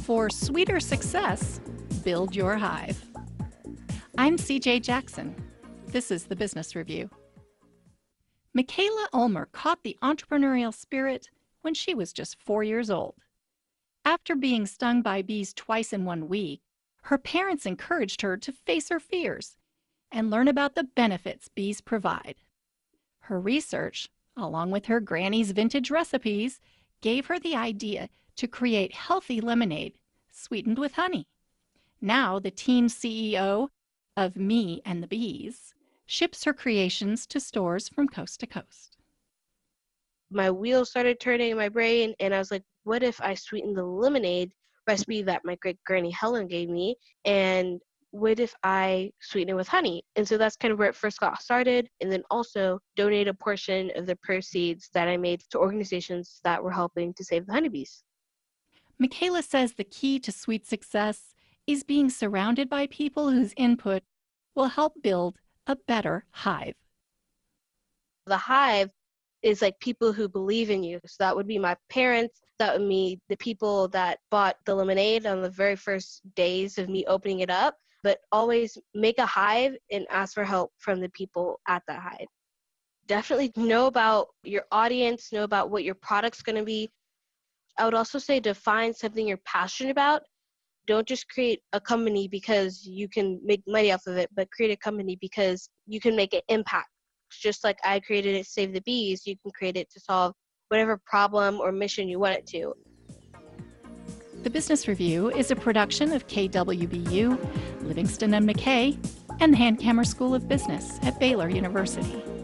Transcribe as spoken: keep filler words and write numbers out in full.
For sweeter success, build your hive. I'm C J Jackson. This is the Business Review. Michaela Ulmer caught the entrepreneurial spirit when she was just four years old. After being stung by bees twice in one week, her parents encouraged her to face her fears and learn about the benefits bees provide. Her research, along with her granny's vintage recipes, gave her the idea to create healthy lemonade sweetened with honey. Now, the teen C E O of Me and the Bees ships her creations to stores from coast to coast. My wheels started turning in my brain, and I was like, what if I sweetened the lemonade recipe that my great granny Helen gave me, and what if I sweeten it with honey? And so that's kind of where it first got started, and then also donate a portion of the proceeds that I made to organizations that were helping to save the honeybees. Michaela says the key to sweet success is being surrounded by people whose input will help build a better hive. The hive is like people who believe in you. So that would be my parents, that would be the people that bought the lemonade on the very first days of me opening it up. But always make a hive and ask for help from the people at the hive. Definitely know about your audience, know about what your product's going to be. I would also say to find something you're passionate about. Don't just create a company because you can make money off of it, but create a company because you can make an impact. Just like I created it to save the bees, you can create it to solve whatever problem or mission you want it to. The Business Review is a production of K W B U, Livingston and McKay, and the Hankamer School of Business at Baylor University.